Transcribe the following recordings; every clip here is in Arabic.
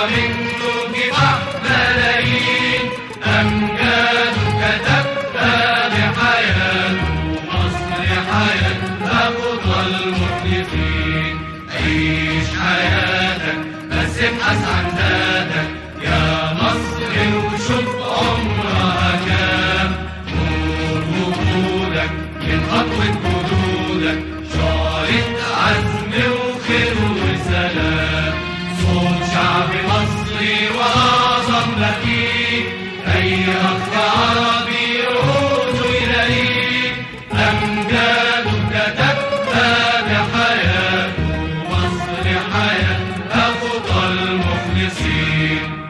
منه كفاح ملايين، أمجاد كتبها بحياته، مصر حياتها خطى المخلصين. عيش حياتك بس ابحث عن ذاتك يا مصر، وشوف عمرها كام. نور وجودك من خطوة جدودك، شعلة عزم وخير وسلام. صوت شعب مصري وأعظم بكيك، أي أخ عربي عوده يلاقيك. أمجاده كتبها بحياته، مصر حياتها خطى المخلصين.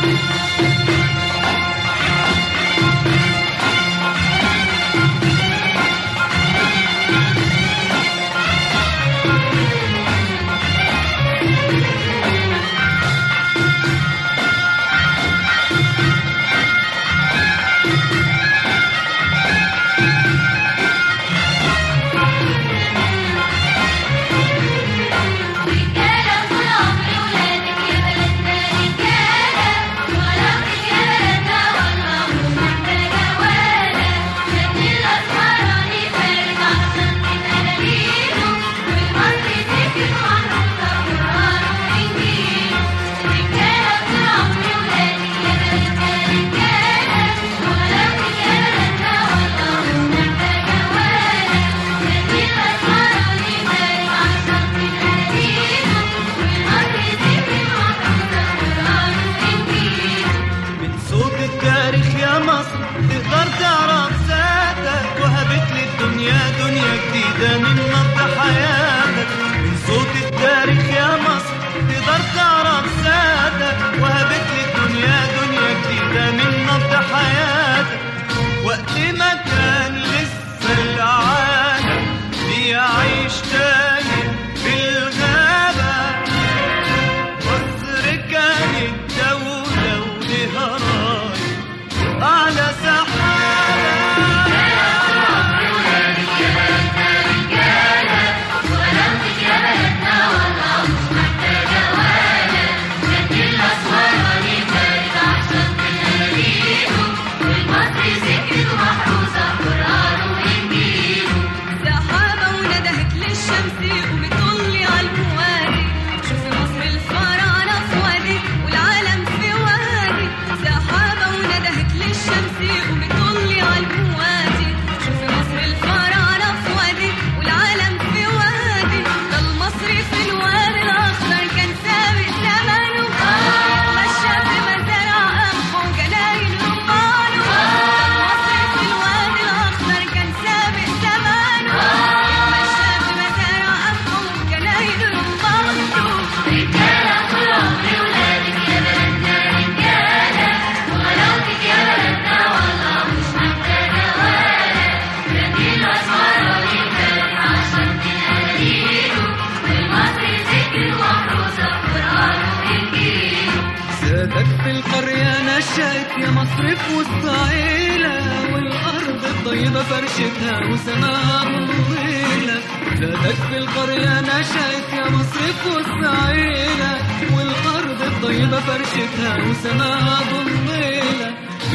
يا مصر في وسط عيلة، والأرض الطيبة فرشتها وسماها ضليلة. زادك في القرية نشأت يا مصر في وسط عيلة، والأرض الطيبة فرشتها وسماها ضليلة.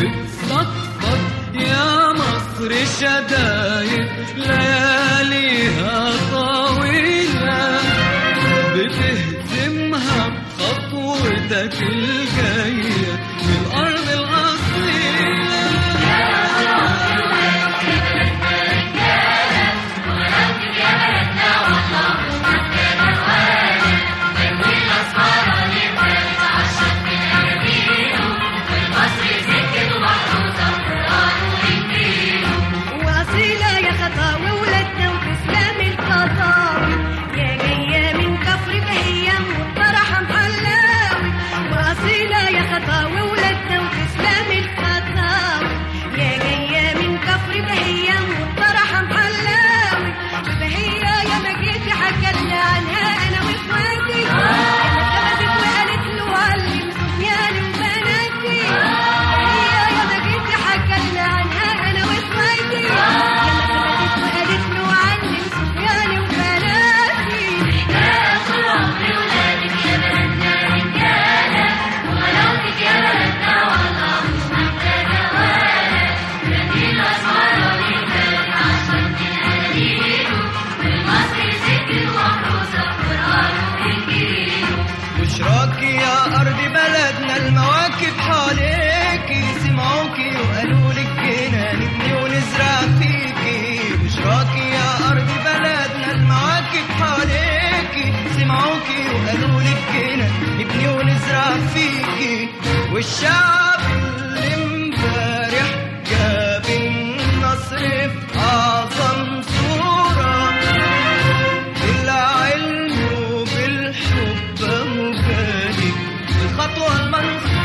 بتصفط يا مصر شدايد لياليها طويلة، بتهزمها بخطوتك الجاية من الأرض الأصيلة. وأصيلة يا خطاوي ولادنا وتسلم الخطاوي، يا جاية من كفر بهية وطرحة محلاوي. وأصيلة يا خطاوي بلدنا المواكب حواليكي سمعوكي وقالوا لك جينا نبني ونزرع فيكي بشراكي يا أرض بلدنا المواكب حواليكي سمعوكي وقالوا لك جينا نبني ونزرع فيكي والشعب اللي امبارح جاب النصر في أعظم صورة بالعلم وبالحب مجالك الخطوة المنصورة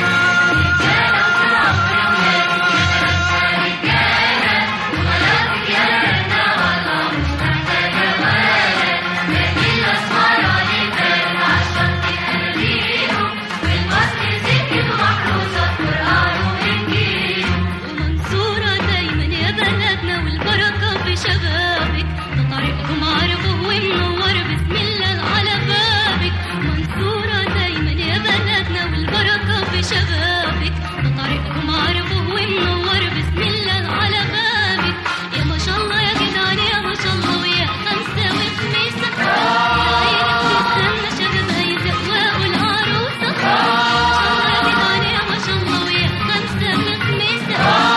شبابك طريقهم عرفه ومنور بسم الله على بابك منصورة دايما يا بلدنا والبركة في شبابك طريقهم عرفه ومنور بسم الله على بابك يا ما شاء الله يا جدعان يا ما شاء الله ويا خمسة وخميسة يا عينك تستنى شبابها يزقوا العروسة ما شاء الله يا جدعان يا ما شاء الله ويا خمسة وخميسة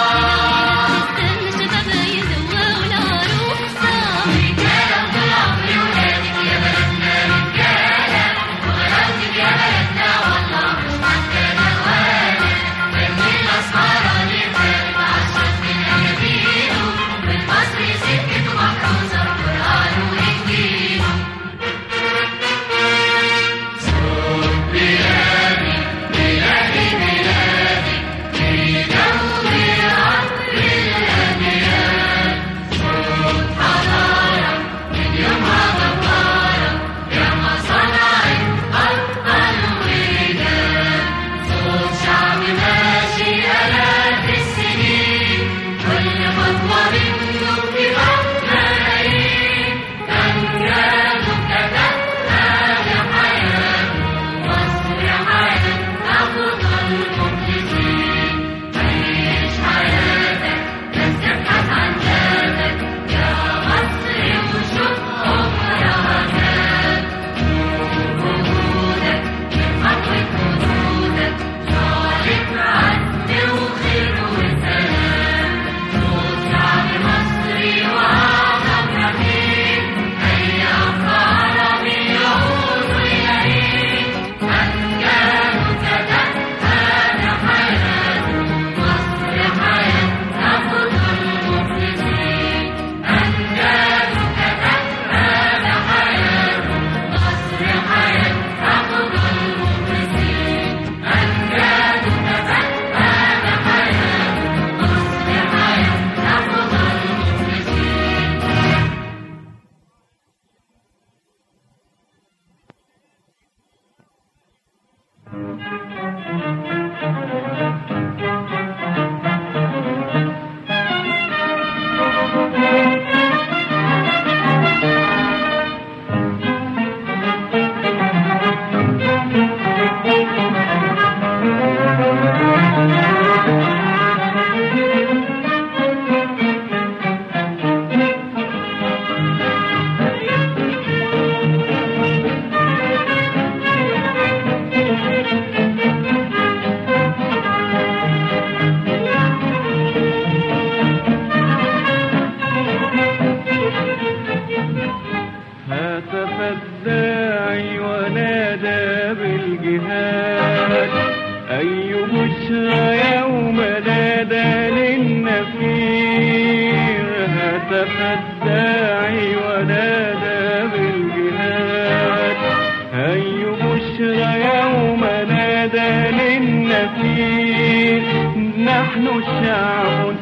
نحن شعب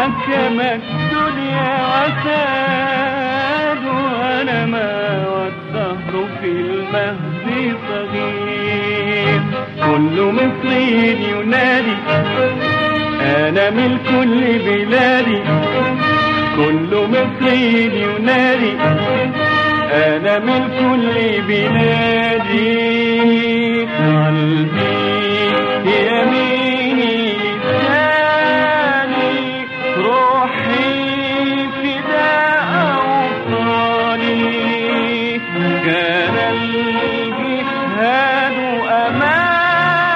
حكم الدنيا وساد ونما والدهر في المهد صغير كل مصري ينادي أنا ملك لبلادي كل مصري ينادي أنا ملك لبلادي قلبي يميني ثاني روحي فداء أوطاني كان الجهاد أماني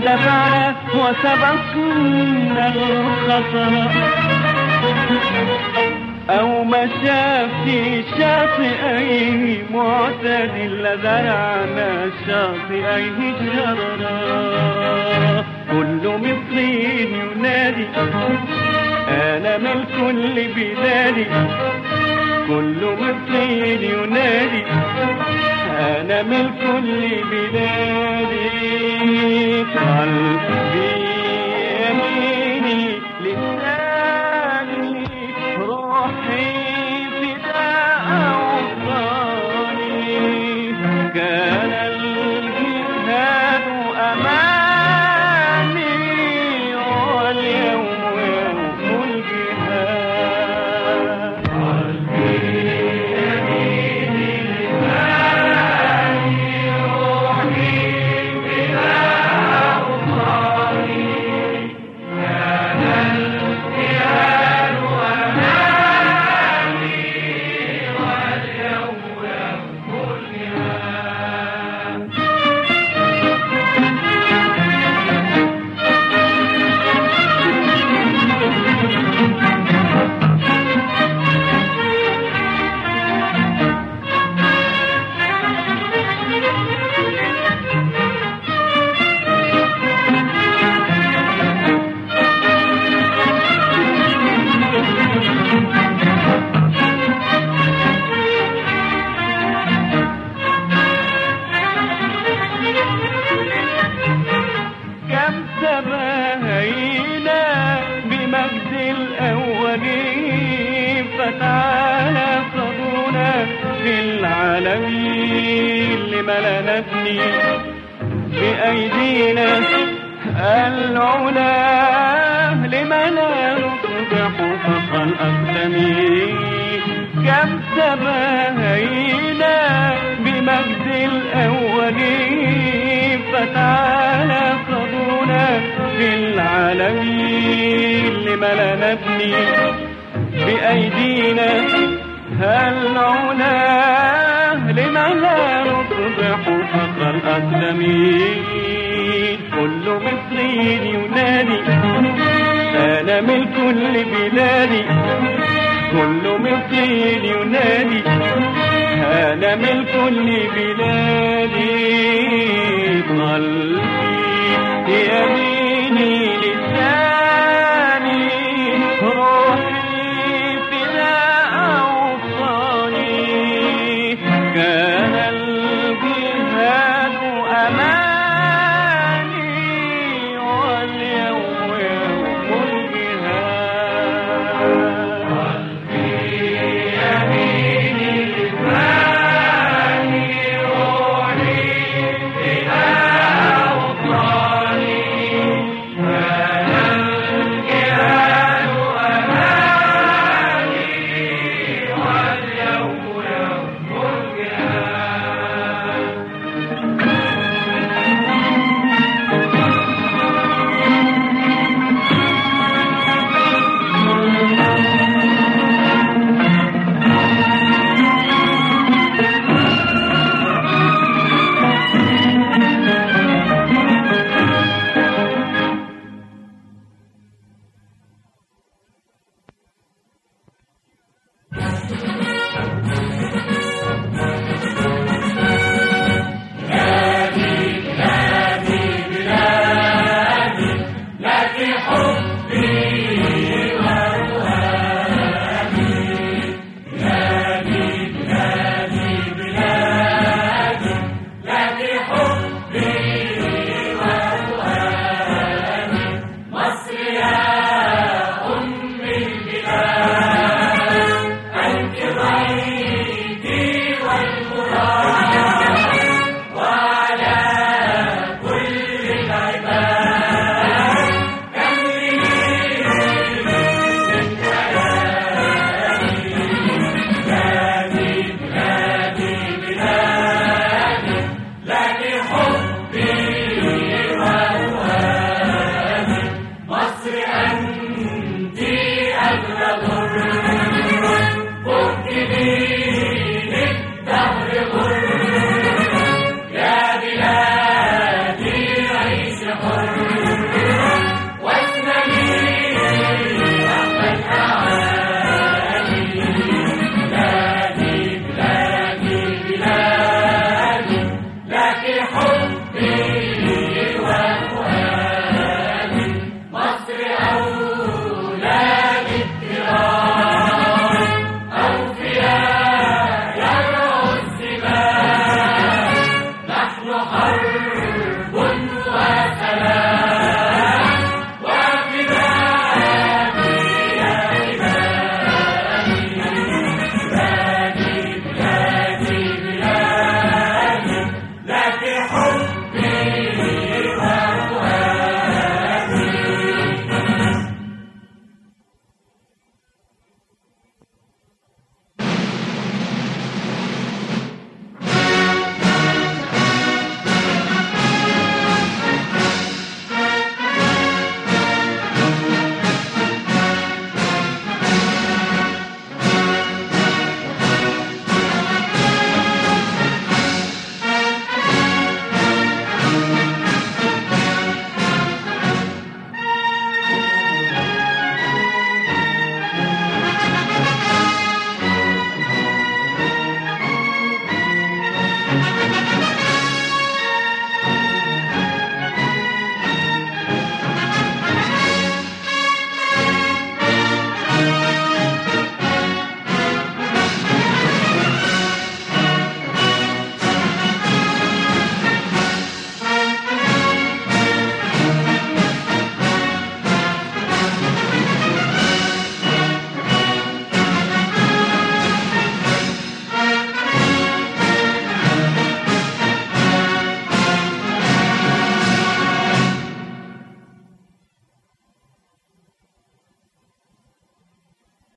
دفعنا وسبقنا الخطر أو مشى في شاطئيه معتدل زرعنا شاطئيه شررا كل مصري ينادي أنا ملك لبلادي كل مصري ينادي أنا ملك لبلادي قلبي يميني لساني روحي فداء أوطاني كان الجهاد أماني واليوم يوم الجهاد قلبي يميني لساني روحي فداء أوطاني كان الجهاد أماني واليوم يوم الجهاد كم تباهينا بمجد الأولين فتعالى صبرنا في العالمين لما لا نبني بأيدينا العلا لما لا نصبح فوق الأقدمين كم تباهينا بمجد الأولين فتعالى صبرنا في العالمين لما لا نبني بأيدينا العلا لما لا نصبح فخر الأقدمين كل مصري ينادي أنا ملك لبلادي كل مصري ينادي أنا ملك لبلادي قلبي يمين